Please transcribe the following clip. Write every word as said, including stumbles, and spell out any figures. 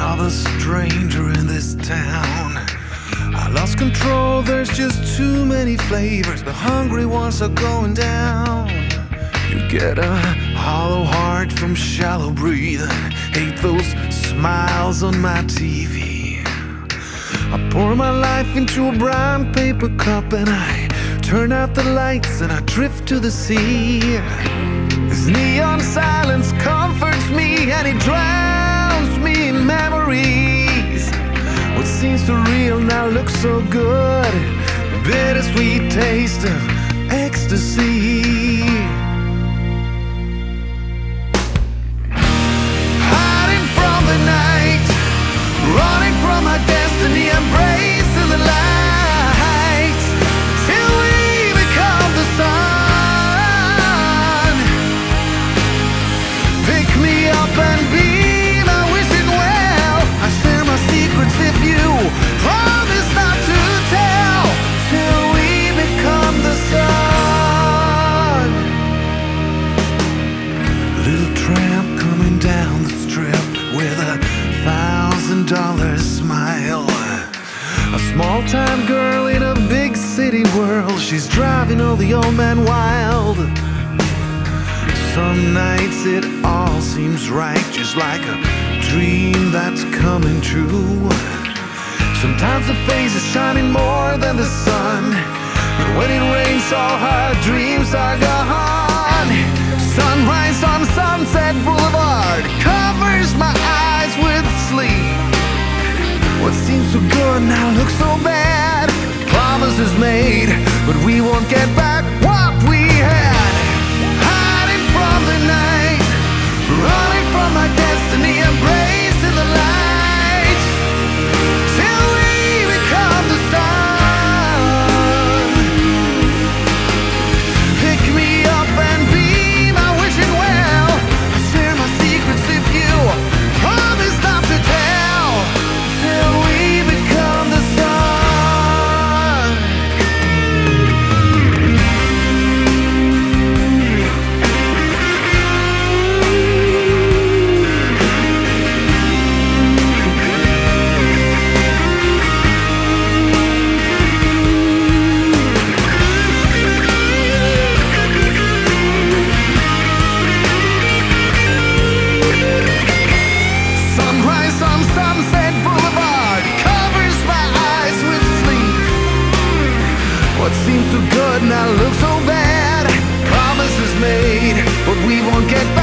of a stranger in this town. I lost control, there's just too many flavors. The hungry ones are going down. You get a hollow heart from shallow breathing. Hate those smiles on my T V. I pour my life into a brown paper cup and I turn out the lights and I drift to the sea. This neon silence comforts me and it drowns me in memories. What seems so real now looks so good. Bittersweet taste of ecstasy. Hiding from the night, running from my destiny, embracing the light till we become the sun. Pick me up and be my wishing well. I share my secrets if you promise not to tell till we become the sun. Little tramp coming down the strip with a thousand dollar smile. A small time girl in a big city world. She's driving all the old man wild. Some nights it all seems right, just like a dream that's coming true. Sometimes the face is shining more than the sun, but when it rains all her dreams are gone. Sunrise on Sunset Boulevard covers my eyes with sleep. What seems so good now looks so bad. Promises made, but we won't get back what we had. Hiding from the night, running from my destiny, embracing the light till we become the sun. Pick me up and be my wishing well. I'll share my secrets if you promise not to tell till we become the sun. Sunrise on Sunset Boulevard covers my eyes with sleep. What seems so good now looks so bad. Promises made, but we won't get back